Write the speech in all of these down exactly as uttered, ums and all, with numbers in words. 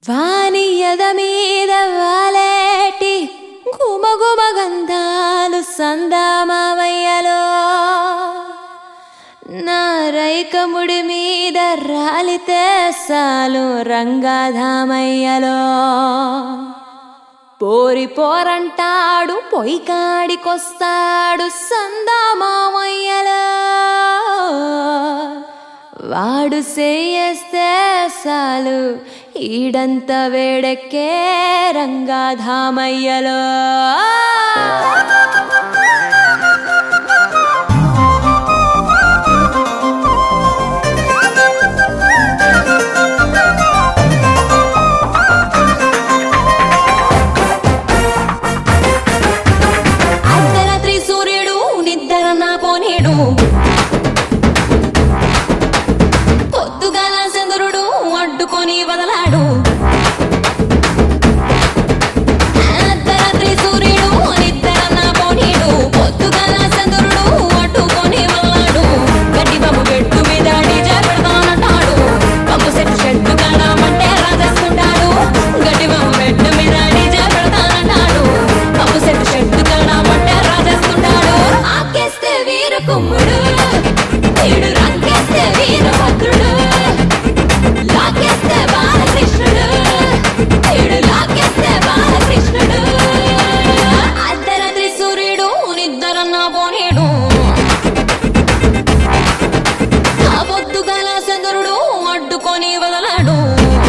వానియద మీద వాలేటి గుమగుమ గంధాలు సందామావయ్యలో నా రైకముడి మీద రాలితే సాలు రంగాధామయ్యలో పోరి పోరంటాడు పొయ్యి కాడికొస్తాడు సందామామయ్యలో వాడు సేయేస్తే సాలు ఈడంత వేడెక్కే రంగాధామయ్యలో అర్ధరాత్రి సూర్యుడు నిద్ర నా పోనీడు అడ్డుకొని వదలాడు అర్ధరాత్రి సూర్యుడు నిద్ర నా పోనీడు పొద్దుగల చంద్రుడు అడ్డుకొని వదలాడు గడ్డి బాబు పెట్టు మీద డీజే పెడతానంటాడు బాబు సెట్టు షెట్టు కాడమంటే రాజేసుకుంటాడు గడ్డి బాబు పెట్టు మీద డీజే పెడతానంటాడు బాబు సెట్టు షెట్టు కాడమంటే రాజేసుకుంటాడు ఆకేస్తే వీర కుమ్ముడు వీడు రంకేస్తే వీర భద్రుడు లాకేస్తే బాలకృష్ణుడు వీడు లాకేస్తే బాలకృష్ణుడు అర్ధరాత్రి సూర్యుడు నిద్ర నా పోనీడు ఆ పొద్దుగల చంద్రుడు అడ్డుకొని వదలాడు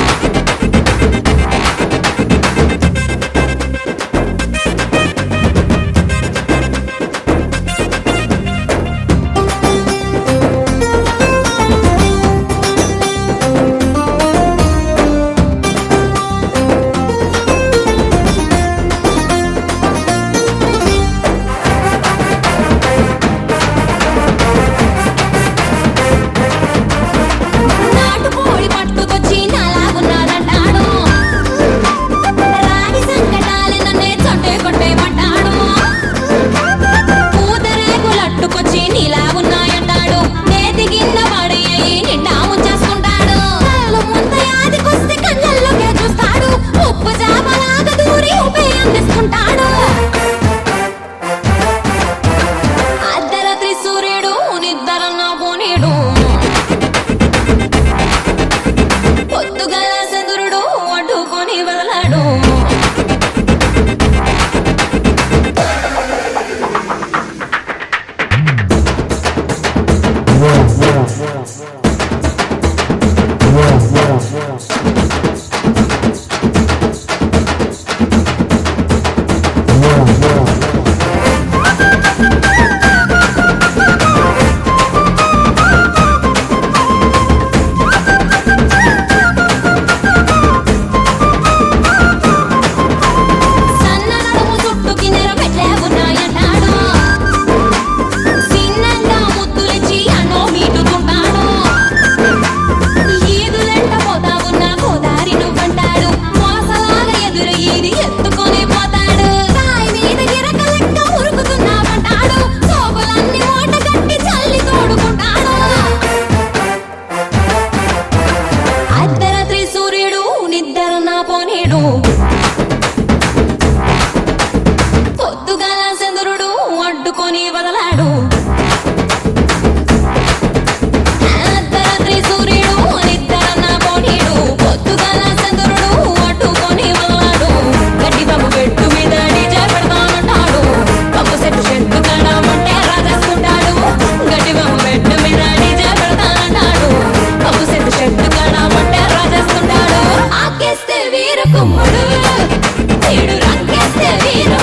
అర్ధరాత్రి సూర్యుడు నిద్ర నా పోనీడు పొద్దుగల చంద్రుడు అడ్డుకొని వదలాడు పొద్దుగల చంద్రుడు అడ్డుకొని వదలాడు అర్ధరాత్రి సూర్యుడు నిద్ర నా పోనీడు పొద్దుగల చంద్రుడు అడ్డుకొని వదలాడు గడ్డి బాబు పెట్టు మీద డీజే పెడతానంటాడు బాబు సెట్టు షెట్టు కాడమంటే రాజేసుకుంటాడు గడ్డి బాబు పెట్టు మీద డీజే పెడతానంటాడు బాబు సెట్టు షెట్టు కాడమంటే రాజేసుకుంటాడు ఆకేస్తే వీర కుమ్ముడు వీడు రంకేస్తే వీర